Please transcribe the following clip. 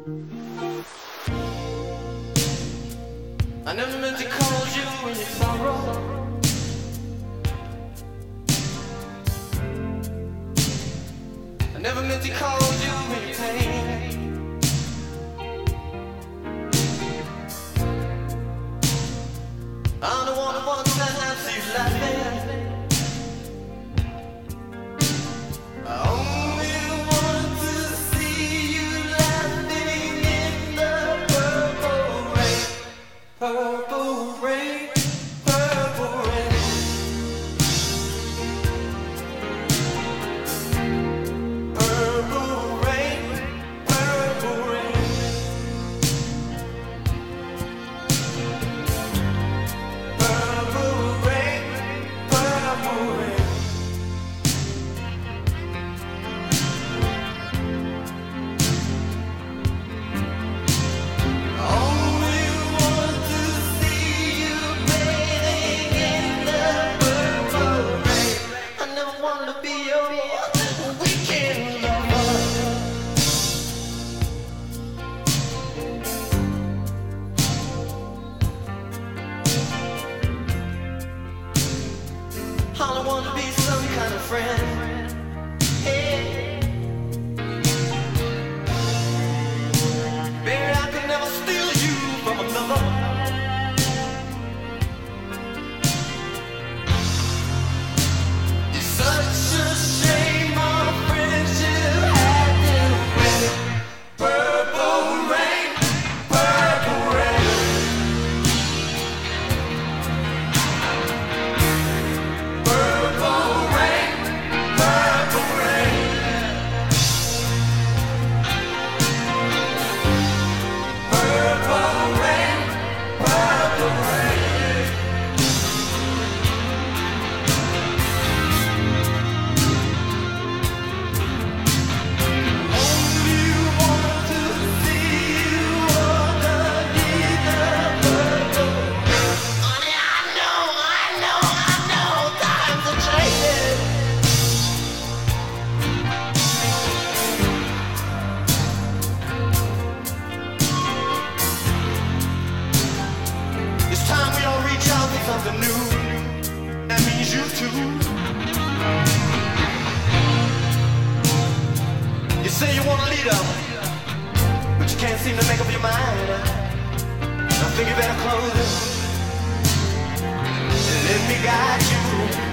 I never meant to cause you in your sorrow. I never meant to cause you in your pain. I'm the one who wants to have you laughing. I only want to see you laughing in the purple rain. Purple rain, purple rain. Purple rain, purple rain. Purple rain, purple rain. Only want to see you bathing in the purple rain. I never wanted to be your weekend lover. All I want to be some kind of friend. Hey. Baby, I could never steal you from another. It's such a shame our friendship had to end. Purple rain, purple rain. Purple rain, purple rain. Purple rain, purple rain. Only want to see you underneath the purple rain. Honey, I know, times are changing. It's time we all reach out for something new. That means you too. You say you want a leader, but you can't seem to make up your mind. I think you better close it and let me guide you.